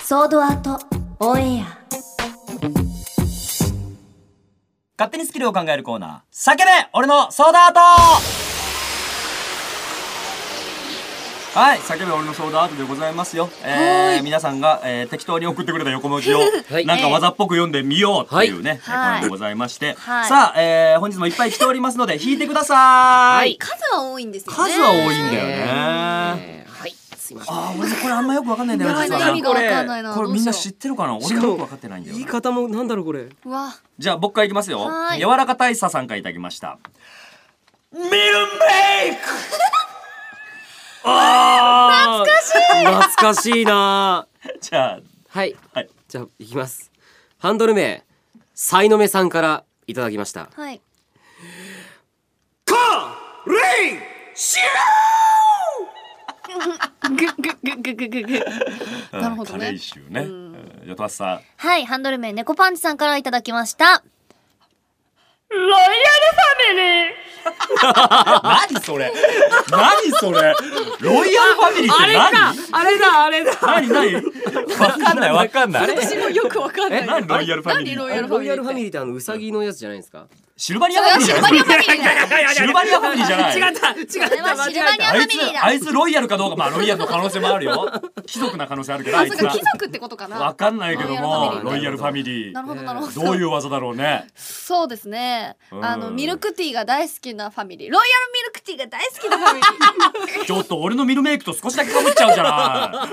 ソードアートオンエア。 勝手にスキルを考えるコーナー、叫べ俺のソードアート。はい、叫べ俺のソードアートでございますよ。皆さんが、適当に送ってくれた横文字を、なんか技っぽく読んでみようっていうね、コーナーでございまして、さあ、本日もいっぱい来ておりますので引いてください。 数は多いんですよね。 数は多いんだよね。 はい、すいません。 俺これあんまよくわかんないんだよね。 意味がわかんないな。 これみんな知ってるかな。俺もよくわかってないんだよ。 言い方もなんだろうこれ。 じゃあ僕からいきますよ。柔らか大佐さんからいただきました。ミルメイク。 懐かしい。 懐かしいな。 じゃあはい、じゃあいきます。ハンドル名さいのめさんからいただきました。 はい。 カレイシュー。なるほどね。 カレイシューね。じゃあトワスさん。 はい、ハンドル名猫パンチさんからいただきました。ロイヤルファミリー。 何それ。何それ。ロイヤルファミリーって何？ あれだ。 何？わかんない。 私もよくわかんない。 何ロイヤルファミリー？ ロイヤルファミリーってウサギのやつじゃないですか？ シルバニアファミリーじゃない？シルバニアファミリーじゃない。 違った。シルバニアファミリーだ。 あいつロイヤルかどうか、まあロイヤルの可能性もあるよ。貴族な可能性あるけど。 あ、そうか、貴族ってことかな。 わかんないけども、ロイヤルファミリー。 なるほどなるほど。 どういう技だろうね。 そうですね。ミルクティーが大好きなファミリー。ロイヤルミルクティーが大好きなファミリー。 ちょっと俺のミルメイクと少しだけ被っちゃうじゃない。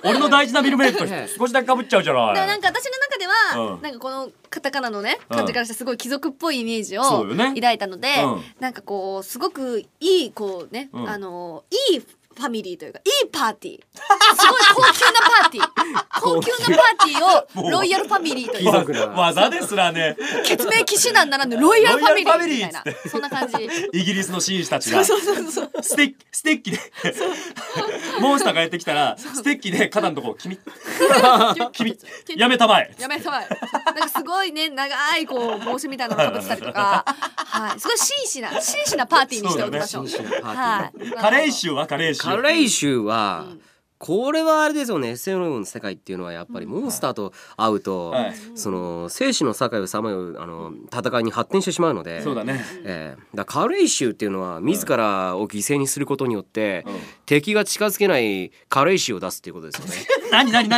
俺の大事なミルメイクと少しだけ被っちゃうじゃない。 なんか私の中では、なんかこのカタカナのね感じからしてすごい貴族っぽいイメージを抱いたので、なんかこうすごくいいこうね、いいファミリーというかいいパーティー、すごい高級なパーティー高級なパーティーをロイヤルファミリーという技ですらね、 決命騎士団ならぬロイヤルファミリーみたいな、そんな感じ。 イギリスの紳士たちがステッキでモンスターがやってきたらステッキで肩のとこ君やめたまえなんかすごいね長いこう帽子みたいなのかぶってたりとか、はい、すごい紳士なパーティーにしておきましょう。 はい。カレイシュはこれはあれですよね。SNL の世界っていうのはやっぱりモンスターと会うと、その生死の境をさまよう戦いに発展してしまうので、 そうだね。 だカレイシュっていうのは自らを犠牲にすることによって、敵が近づけないカレイシュを出すっていうことですよね。 何なん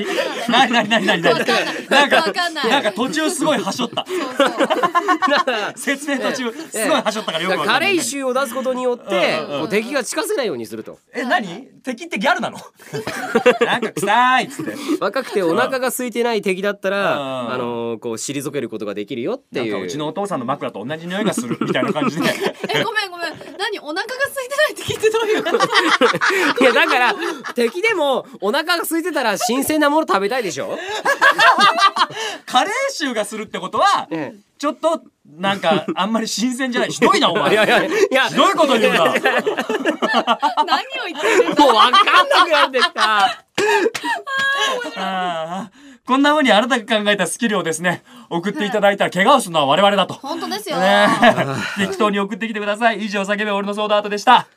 か途中すごいはしょった。説明途中すごいはしょったからよくわかんない。 カレイシュを出すことによって敵が近づけないようにすると。 何？敵ってギャルなの？なんか臭いっつって。 若くてお腹が空いてない敵だったらこう退けることができるよっていう。 なんかうちのお父さんの枕と同じ匂いがするみたいな感じで。 ごめん。何お腹が空いてないって聞いてどういうこと？ いやだから敵でもお腹が空いてたら新鮮なもの食べたいでしょ。 カレー臭がするってことはちょっとなんかあんまり新鮮じゃない。ひどいなお前。いやひどいこと言うんだ。 何を言ってるんだ。 もう分かんなくなってきた。 こんな風にあなたが考えたスキルをですね送っていただいたら怪我をするのは我々だと。 本当ですよ。 適当に送ってきてください。以上叫べ俺のソードアートでした。